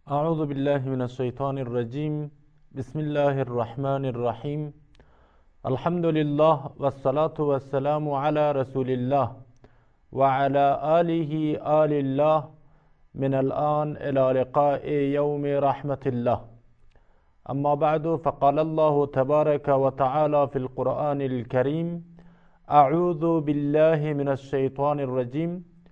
أعوذ بالله من الشيطان الرجيم. بسم الله الرحمن الرحيم. الحمد لله والصلاة والسلام على رسول الله وعلى آله آل الله من الآن إلى لقاء يوم رحمة الله. أما بعد، فقال الله تبارك وتعالى في القرآن الكريم: أعوذ بالله من الشيطان الرجيم.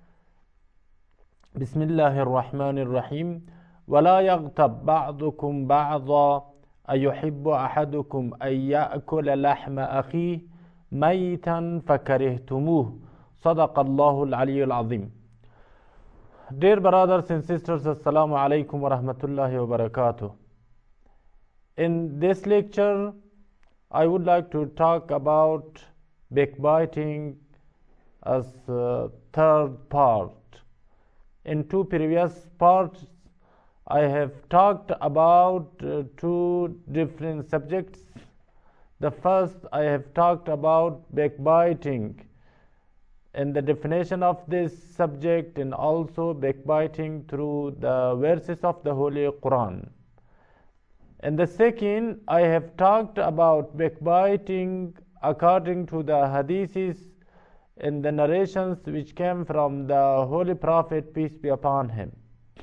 بسم الله الرحمن الرحيم. ولا يغتب بعضكم بعضا أيحب أحدكم أن يأكل لحم أخيه ميتا فكرهتموه. صدق الله العلي العظيم. Dear brothers and sisters, Assalamu alaikum wa rahmatullahi wa barakatuh. In this lecture, I would like to talk about backbiting as third part. In two previous parts, I have talked about two different subjects. The first, I have talked about backbiting and the definition of this subject, and also backbiting through the verses of the Holy Quran. And the second, I have talked about backbiting according to the hadiths and the narrations which came from the Holy Prophet, peace be upon him.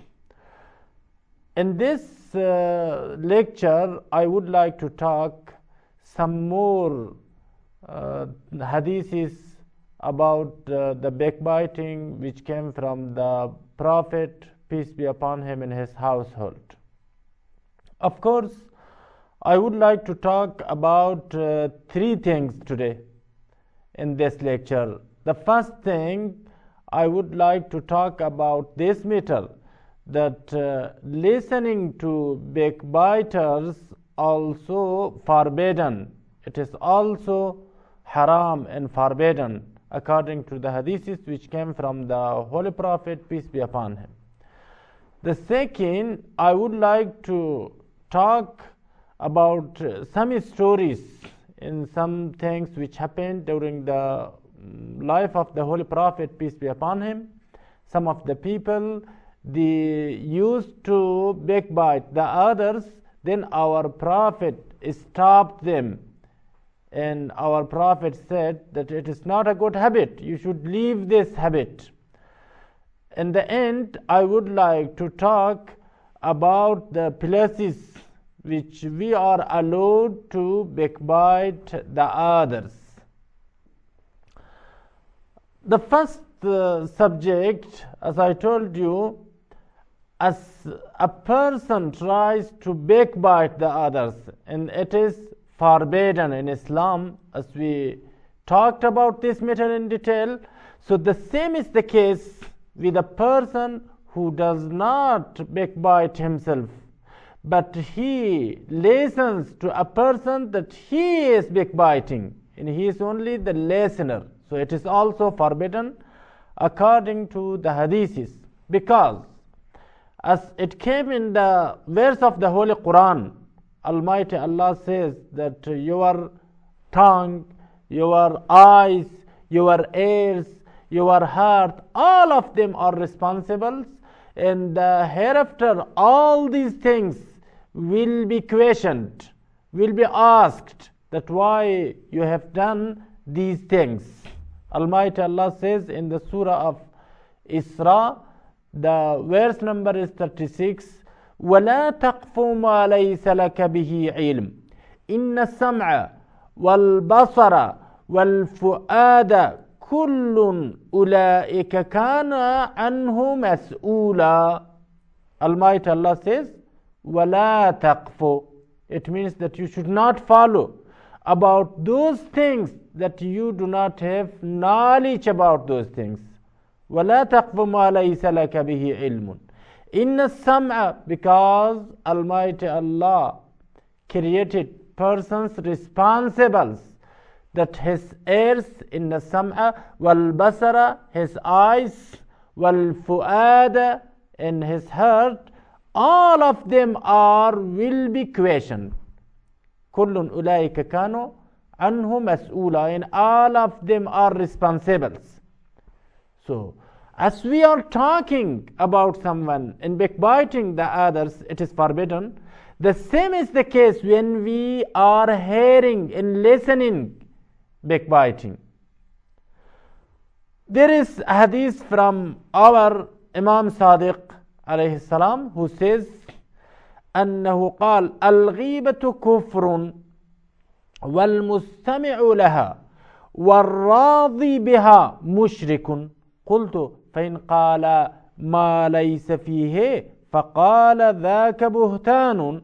In this lecture, I would like to talk some more hadiths about the backbiting which came from the Prophet, peace be upon him, in his household. Of course, I would like to talk about three things today in this lecture. The first thing, I would like to talk about this matter, that listening to backbiters also forbidden. It is also haram and forbidden according to the hadiths which came from the Holy Prophet, peace be upon him. The second, I would like to talk about some stories and some things which happened during the life of the Holy Prophet, peace be upon him. Some of the people, they used to backbite the others, then our Prophet stopped them, and our Prophet said that it is not a good habit, you should leave this habit. In the end, I would like to talk about the places which we are allowed to backbite the others. The first subject, as I told you, as a person tries to backbite the others, and it is forbidden in Islam, as we talked about this matter in detail. So the same is the case with a person who does not backbite himself, but he listens to a person that he is backbiting, and he is only the listener. So it is also forbidden according to the hadiths, because as it came in the verse of the Holy Quran, Almighty Allah says that your tongue, your eyes, your ears, your heart, all of them are responsible, and hereafter all these things will be questioned, will be asked, that why you have done these things. Almighty Allah says in the surah of Isra, the verse number is 36, وَلَا تَقْفُ مَا لَيْسَ لَكَ بِهِ عِلْمٍ إِنَّ السَّمْعَ وَالْبَصَرَ وَالْفُؤَادَ كُلٌّ أُولَئِكَ كَانَ عَنْهُ مَسْئُولًا. Almighty Allah says, وَلَا تَقْفُ. It means that you should not follow about those things that you do not have knowledge about those things. وَلَا تَقْفُ مَا لَيْسَ لَكَ بِهِ عِلْمٌ إِنَّ السَّمْعَ, because Almighty Allah created persons responsible, that his ears, in the sam'a, wal basara, his eyes, wal fu'ada, in his heart, all of them will be questioned. كُلٌّ أُولَٰئِكَ كَانُوا عَنْهُ مَسْئُولًا, and all of them are responsible. So As we are talking about someone and backbiting the others, it is forbidden. The same is the case when we are hearing and listening backbiting. There is a hadith from our Imam Sadiq alayhi salam who says أنه قال الغيبة كفر والمستمع لها والراضي بها مشرك قلت فإن قال ما ليس فيه فقال ذاك بهتان.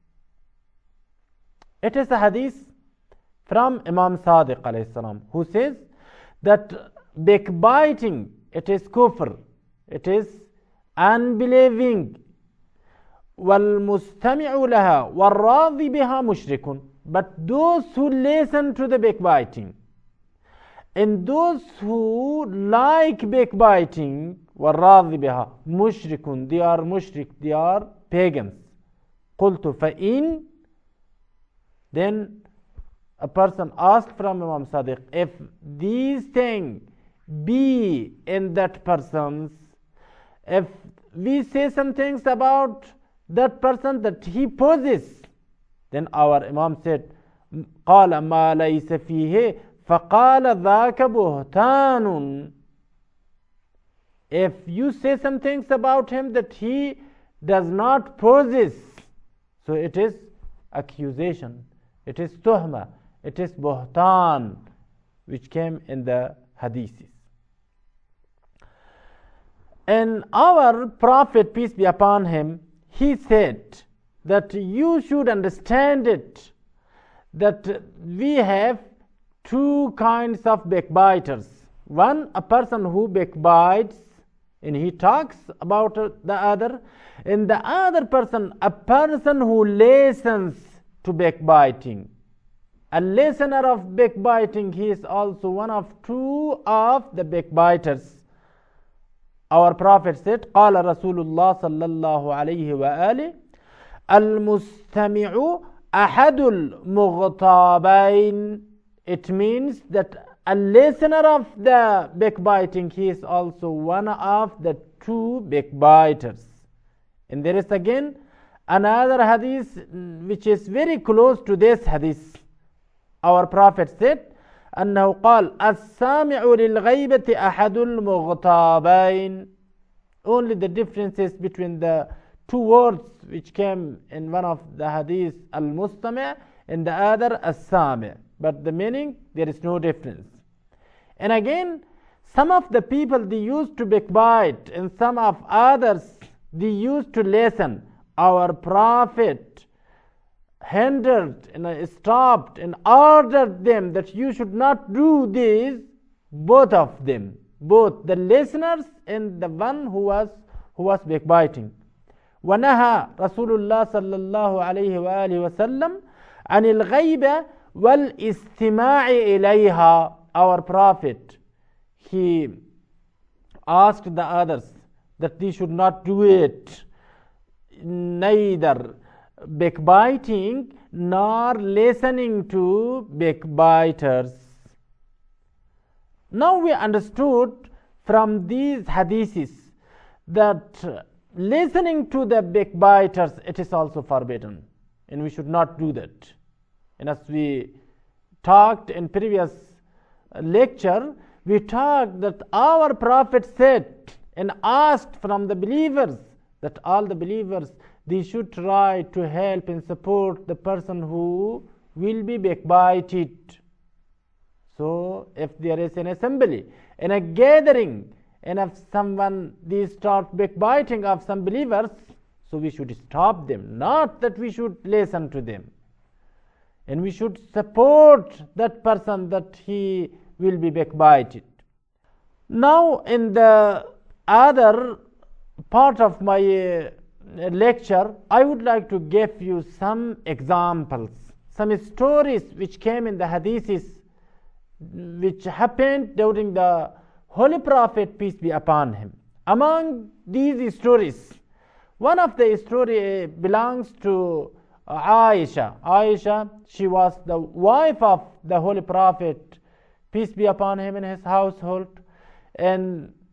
It is a hadith from Imam Sadiq alayhi salam who says that backbiting, it is kufr, it is unbelieving. وَالْمُسْتَمِعُ لَهَا وَالرَّاضِي بِهَا مُشْرِكٌ. But those who listen to the backbiting and those who like backbiting, وَالرَّاضِي بِهَا مُشْرِكٌ, they are mushrik, they are pagans. قُلْتُ فَإِنْ. Then a person asked from Imam Sadiq, if these things be in that person's, if we say some things about that person that he possesses, then our Imam said, قال ما ليس فيه فقال ذاك بهتان. If you say some things about him that he does not possess, so it is accusation, it is tuhma, it is buhtan, which came in the hadiths. And our Prophet, peace be upon him, he said that you should understand it, that we have two kinds of backbiters. One, a person who backbites and he talks about the other, and the other person, a person who listens to backbiting. A listener of backbiting, he is also one of two of the backbiters. Our Prophet said, قال رسول الله صلى الله عليه وآله المستمع أحد المغتابين. It means that a listener of the backbiting, he is also one of the two backbiters. And there is again another hadith which is very close to this hadith. Our Prophet said, أنه قال السامع للغيبة أحد المغتابين. Only the differences between the two words which came in one of the hadith, al-mustami' and the other, as-sami'. But the meaning, there is no difference. And again, some of the people, they used to backbite, and some of others, they used to listen. Our Prophet hindered and stopped and ordered them that you should not do this, both of them, both the listeners and the one who was backbiting. ونهى رسول الله صلى الله عليه وآله وسلم عن الغيبة والاستماع إليها. Our Prophet, he asked the others that they should not do it, neither backbiting nor listening to backbiters. Now we understood from these hadiths that listening to the backbiters, it is also forbidden, and we should not do that. And as we talked in previous lecture, we talked that our Prophet said and asked from the believers that all the believers, they should try to help and support the person who will be backbited. So if there is an assembly and a gathering, and if someone they start backbiting of some believers, so we should stop them, not that we should listen to them. And we should support that person that he will be backbited. Now in the other part of my lecture, I would like to give you some examples, some stories which came in the hadiths which happened during the Holy Prophet, peace be upon him. Among these stories, one of the story belongs to Aisha. Aisha, she was the wife of the Holy Prophet, peace be upon him, in his household. And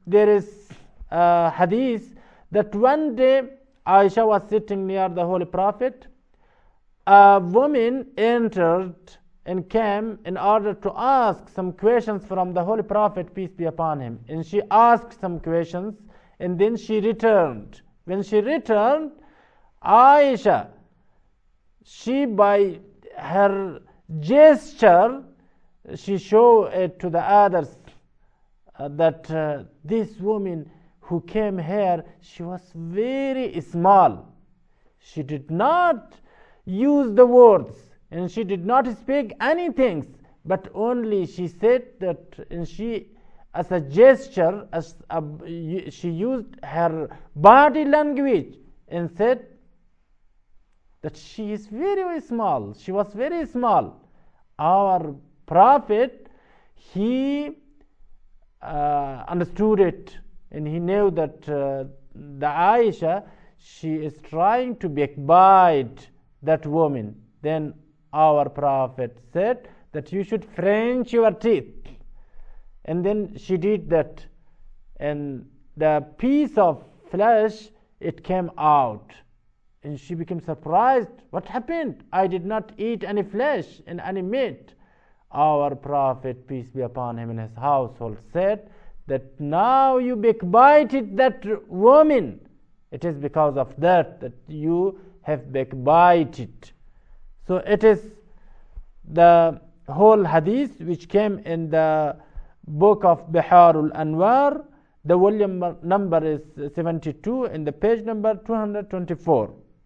there is a hadith that one day Aisha was sitting near the Holy Prophet. A woman entered and came in order to ask some questions from the Holy Prophet, peace be upon him. And she asked some questions and then she returned. When she returned, Aisha, she by her gesture, she showed it to the others that this woman who came here, she was very small. She did not use the words and she did not speak anything, but only she said that, and she, as a gesture, she used her body language and said that she is very, very small. She was very small. Our Prophet, he understood it, and he knew that the Aisha, she is trying to backbite that woman. Then our Prophet said that you should French your teeth. And then she did that, and the piece of flesh, it came out. And she became surprised. What happened? I did not eat any flesh and any meat. Our Prophet, peace be upon him, and his household said that now you backbited that woman. It is because of that you have backbited. So it is the whole hadith which came in the book of Biharul Anwar. The volume number is 72 and the page number 224.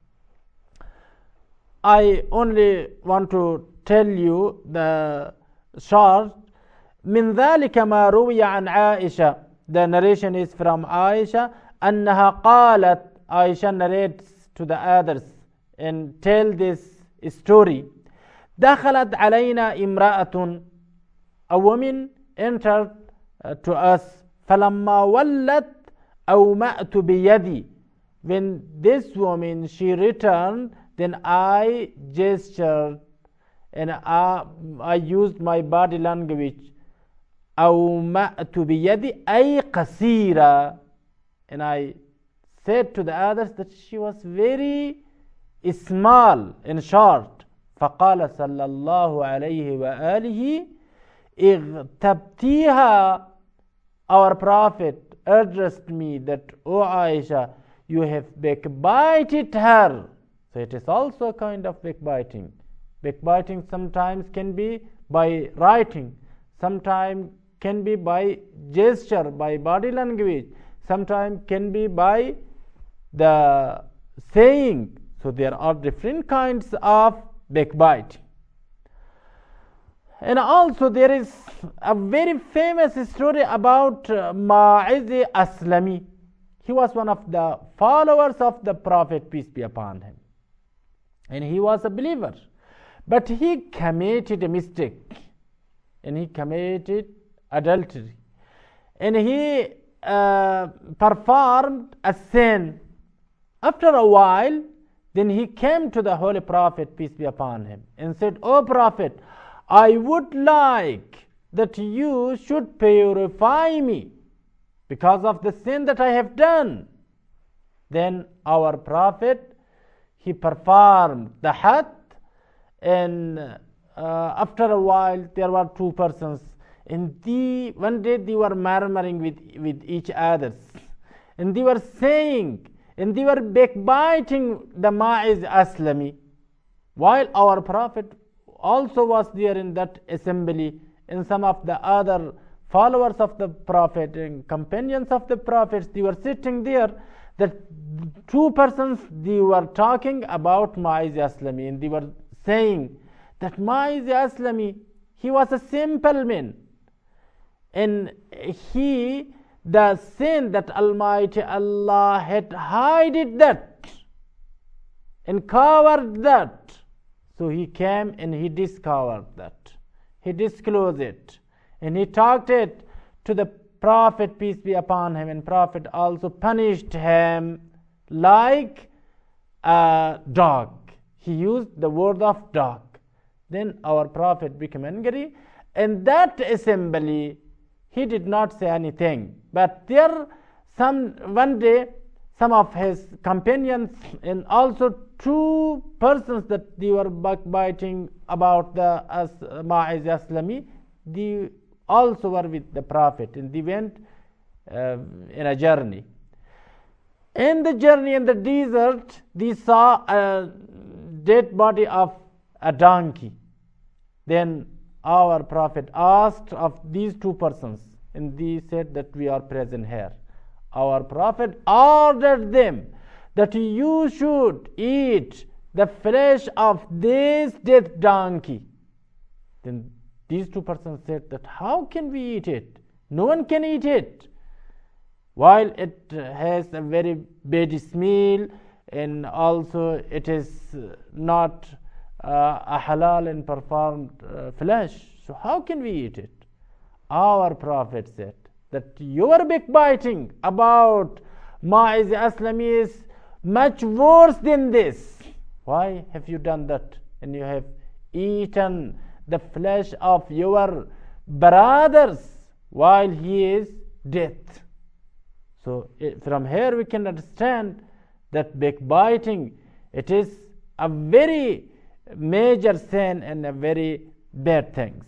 I only want to tell you the short. من ذلك ما روي عن عائشة. The narration is from Aisha. أنها قالت, Aisha narrates to the others and tell this story. دخلت علينا امرأة. A woman entered to us. فلما ولت أومأت بيدي. When this woman, she returned, then I gestured and I used my body language. أومأت بيدي أي قصيرة. And I said to the others that she was very small and short. فقال صلى الله عليه وآله اغتبتيها. Our Prophet addressed me that, O Aisha, you have backbited her. So it is also a kind of backbiting. Backbiting sometimes can be by writing, sometimes can be by gesture, by body language, sometimes can be by the saying. So there are different kinds of backbiting. And also there is a very famous story about Ma'iz Aslami. He was one of the followers of the Prophet, peace be upon him. And he was a believer. But he committed a mistake. And he committed adultery. And he performed a sin. After a while, then he came to the Holy Prophet, peace be upon him, and said, O Prophet, I would like that you should purify me because of the sin that I have done. Then our Prophet, he performed the had, and after a while there were two persons, and one day they were murmuring with each other, and they were saying, and they were backbiting the Ma'iz Aslami, while our Prophet also was there in that assembly, and some of the other followers of the Prophet and companions of the Prophets, they were sitting there. That two persons, they were talking about Ma'iz Aslami, and they were saying that Ma'iz Aslami, he was a simple man, and the sin that Almighty Allah had hided that and covered that. So he came and he discovered that. He disclosed it. And he talked it to the Prophet, peace be upon him. And Prophet also punished him like a dog. He used the word of dog. Then our Prophet became angry. And that assembly, he did not say anything. But one day, some of his companions and also two persons that they were backbiting about the Ma'iz Aslami, they also were with the Prophet, and they went in a journey. In the journey in the desert, they saw a dead body of a donkey. Then our Prophet asked of these two persons, and they said that we are present here. Our Prophet ordered them that you should eat the flesh of this dead donkey. Then these two persons said that how can we eat it? No one can eat it. While it has a very bad smell, and also it is not a halal and performed flesh, so how can we eat it? Our Prophet said that your backbiting about Ma'iz Aslami is much worse than this. Why have you done that? And you have eaten the flesh of your brothers while he is dead. So from here we can understand that backbiting, it is a very major sin and a very bad things.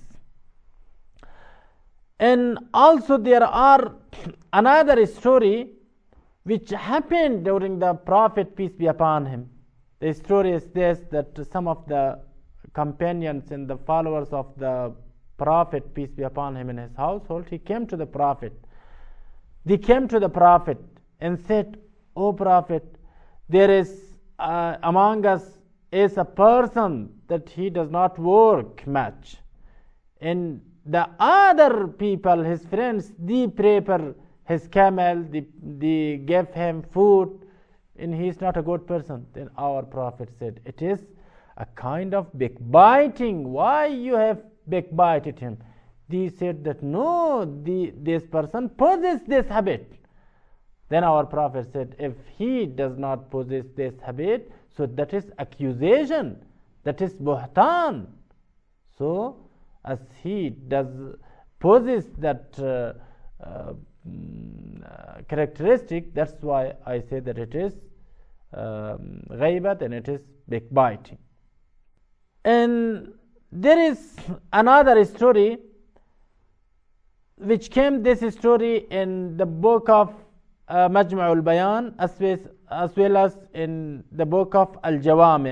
And also there are another story which happened during the Prophet, peace be upon him. The story is this, that some of the companions and the followers of the Prophet, peace be upon him, in his household, he came to the Prophet. They came to the Prophet and said, "O Prophet, there is among us is a person that he does not work much, and the other people, his friends, they prepare his camel, they give him food, and he is not a good person." Then our Prophet said, "It is a kind of backbiting. Why you have backbited him?" They said that no, this person possesses this habit. Then our Prophet said, if he does not possess this habit, so that is accusation, that is buhtan. So as he does possess that characteristic, that's why I say that it is ghaibat and it is backbiting. And there is another story which came, this story in the book of Majma'ul Bayan as well as in the book of Al-Jawami.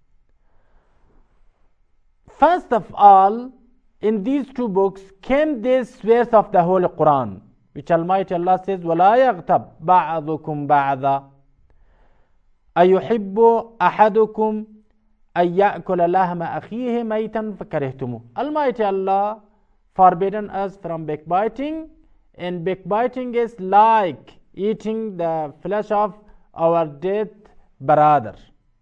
First of all, in these two books came this verse of the Holy Quran, which Almighty Allah says, وَلَا يَغْتَبْ بَعْضُكُمْ بَعْضًا أَيُحِبُّ أَحَدُكُمْ أَن يَأْكُلَ لَحْمَ أَخِيهِ مَيْتًا فَكَرِهْتُمُوهُ. Almighty Allah forbidden us from backbiting, and backbiting is like eating the flesh of our dead brother.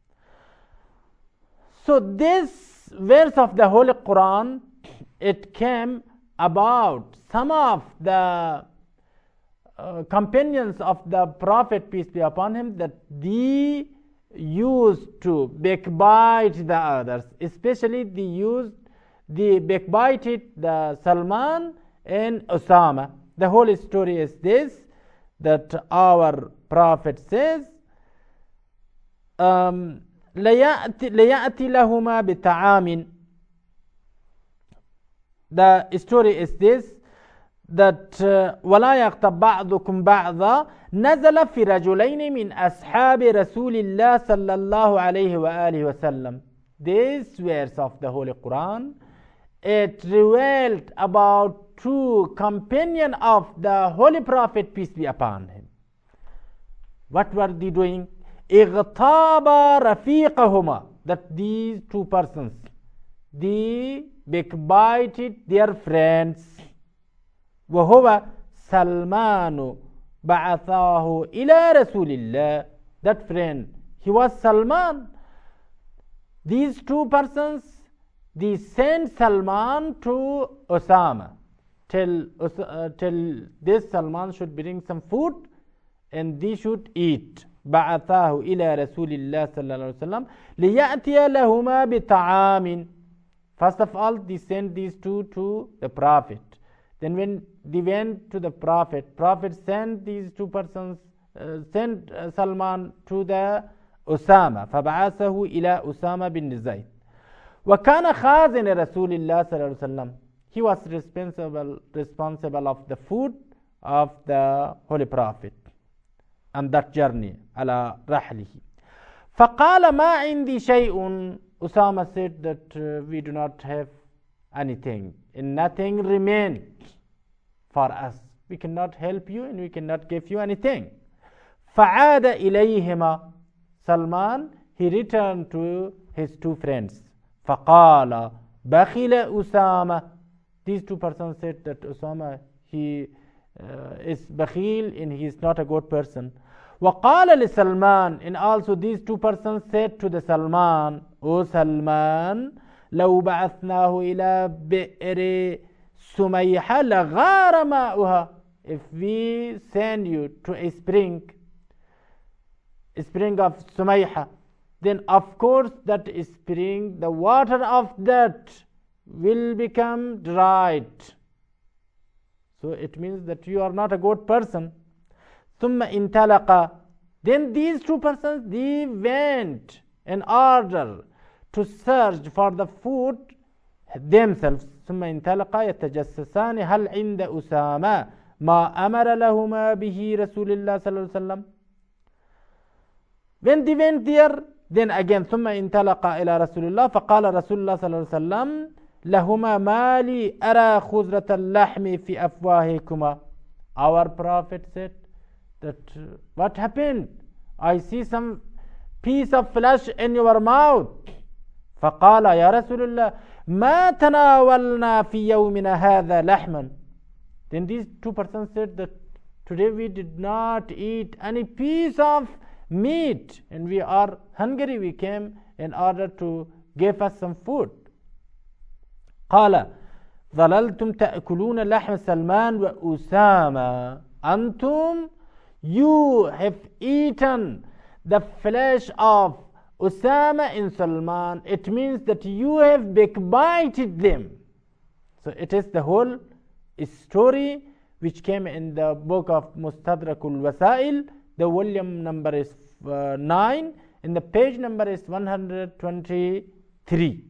So this verse of the Holy Quran, it came about some of the companions of the Prophet, peace be upon him, that they used to backbite the others, especially they backbited the Salman and Osama. The whole story is this, that our Prophet says, لَيَأْتِ لَهُمَا بِطَعَامٍ. The story is this, that وَلَا يَغْتَبْ بَعْضُكُمْ بَعْضًا نَزَلَ فِي رَجُلَيْنِ مِنْ أَصْحَابِ رَسُولِ اللَّهِ صَلَّى اللَّهُ عَلَيْهِ وَآلِهِ وَسَلَّمَ. This verse of the Holy Quran, it revealed about two companions of the Holy Prophet, peace be upon him. What were they doing? اغتاب رفيقهما, that these two persons, they backbited their friends. وهو سلمان بعثاه إلى رسول الله. That friend, he was Salman. These two persons, they sent Salman to Osama. Till this Salman should bring some food and they should eat. بعثاه إلى رسول الله صلى الله عليه وسلم ليأتي لهما بطعام. First of all, they sent these two to the Prophet. Then when they went to the Prophet. Prophet sent these two persons, sent Salman to the أسامة فبعثه إلى أسامة بن زيد وكان خازن رسول الله صلى الله عليه وسلم. He was responsible of the food of the Holy Prophet on that journey على رحله. فقال ما عندي شيء. Usama said that we do not have anything and nothing remained for us. We cannot help you and we cannot give you anything. فعاد إليهما. Salman, he returned to his two friends. فقال بخل أسامة. These two persons said that Usama, he is bakhil and he is not a good person. وقال لسلمان, and also these two persons said to the Salman, O Salman, لو بعثناه إلى بئر سميحة لغار ماؤها. If we send you to a spring of Sumayha, then of course that spring, the water of that will become dried. So it means that you are not a good person. ثم انطلق. Then these two persons, they went in order to search for the food themselves. ثم انطلق يتجسسان هل عند أسامة ما أمر لهما به رسول الله صلى الله عليه وسلم. When they went there, then again ثم انطلق إلى رسول الله فقال رسول الله صلى الله عليه وسلم لهما مالي أرى خزرة اللحم في أفواهكما. Our Prophet said that what happened? I see some piece of flesh in your mouth. فقال يا رسول الله ما تناولنا في يومنا هذا لحما. Then these two persons said that today we did not eat any piece of meat and we are hungry. We came in order to give us some food. قال ظللتم تأكلون لحم سلمان وأسامة. أنتم, you have eaten the flesh of Usama and Salman. It means that you have backbited them. So it is the whole story which came in the book of Mustadrakul Wasail. The volume number is 9 and the page number is 123.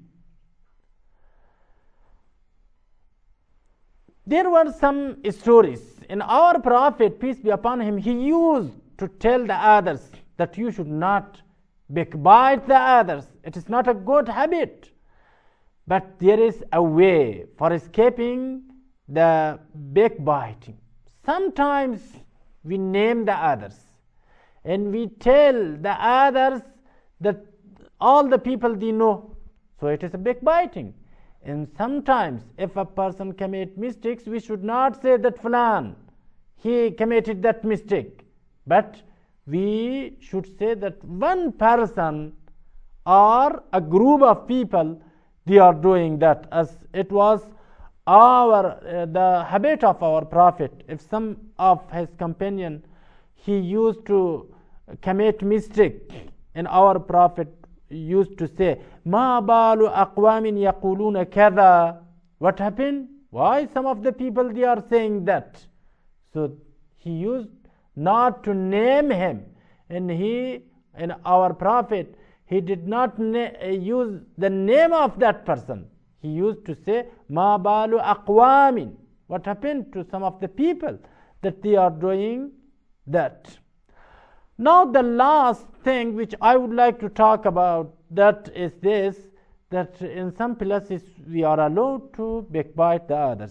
There were some stories. And our Prophet, peace be upon him, he used to tell the others that you should not backbite the others. It is not a good habit. But there is a way for escaping the backbiting. Sometimes we name the others and we tell the others that all the people they know. So it is a backbiting. And sometimes if a person commits mistakes, we should not say that Fulan, he committed that mistake. But we should say that one person or a group of people, they are doing that, as it was the habit of our Prophet. If some of his companion, he used to commit mistake, and our Prophet used to say, ما بال أقوام يقولون كذا. What happened? Why some of the people they are saying that? So he used not to name him, and our Prophet, he did not use the name of that person. He used to say ما بال أقوام. What happened to some of the people that they are doing that? Now the last thing which I would like to talk about, that is this, that in some places we are allowed to backbite the others.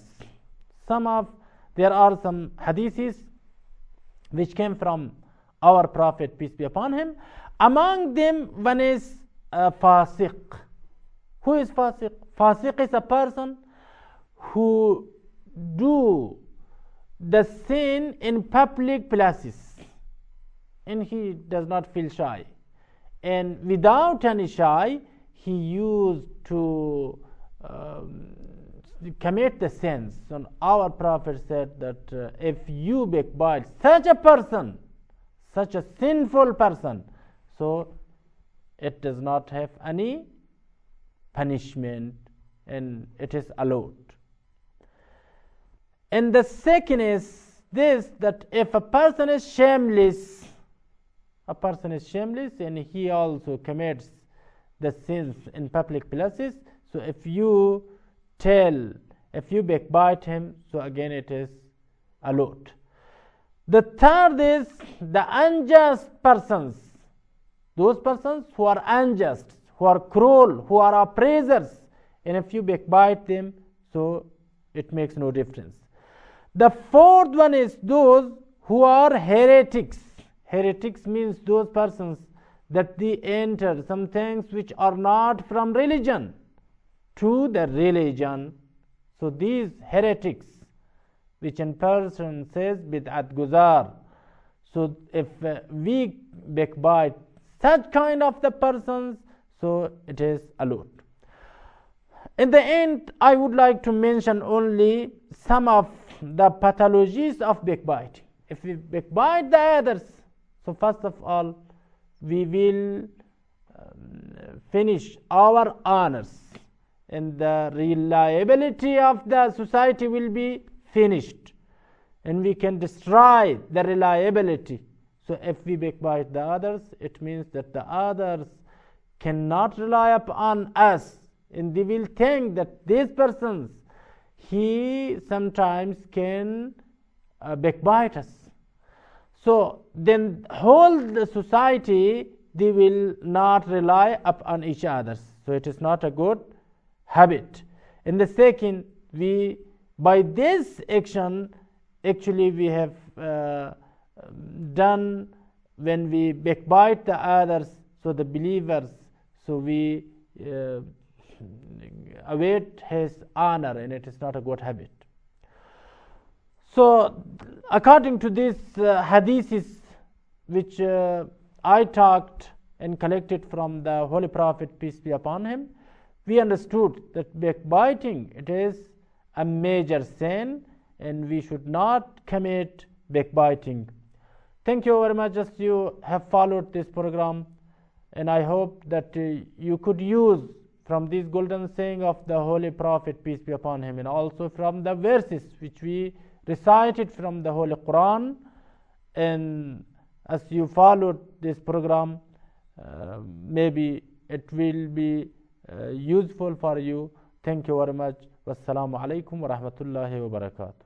There are some hadiths which came from our Prophet, peace be upon him. Among them, one is fasiq. Who is fasiq? Fasiq is a person who do the sin in public places, and he does not feel shy. And without any shy, he used to commit the sins. And our Prophet said that if you backbite such a person, such a sinful person, so it does not have any punishment and it is allowed. And the second is this, that if a person is shameless, and he also commits the sins in public places, so if you backbite him, so again it is a lot. The third is the unjust persons, those persons who are unjust, who are cruel, who are oppressors, and if you backbite them, so it makes no difference. The fourth one is those who are heretics. Heretics means those persons that they enter some things which are not from religion to the religion. So these heretics, which in person says bid'at guzar. So if we backbite such kind of the persons, so it is a lot. In the end, I would like to mention only some of the pathologies of backbiting. If we backbite the others, so first of all, we will finish our honors, and the reliability of the society will be finished, and we can destroy the reliability. So if we backbite the others, it means that the others cannot rely upon us, and they will think that these persons, he sometimes can backbite us. So then whole the society, they will not rely upon each other. So it is not a good habit. And the second, we by this action, actually we have done, when we backbite the others, so the believers, so we await his honor, and it is not a good habit. So according to these hadiths which I talked and collected from the Holy Prophet, peace be upon him, we understood that backbiting, it is a major sin, and we should not commit backbiting. Thank you very much as you have followed this program, and I hope that you could use from this golden saying of the Holy Prophet, peace be upon him, and also from the verses which we recited from the Holy Quran. And as you followed this program, maybe it will be useful for you. Thank you very much. Wassalamu alaikum wa rahmatullahi wa barakatuh.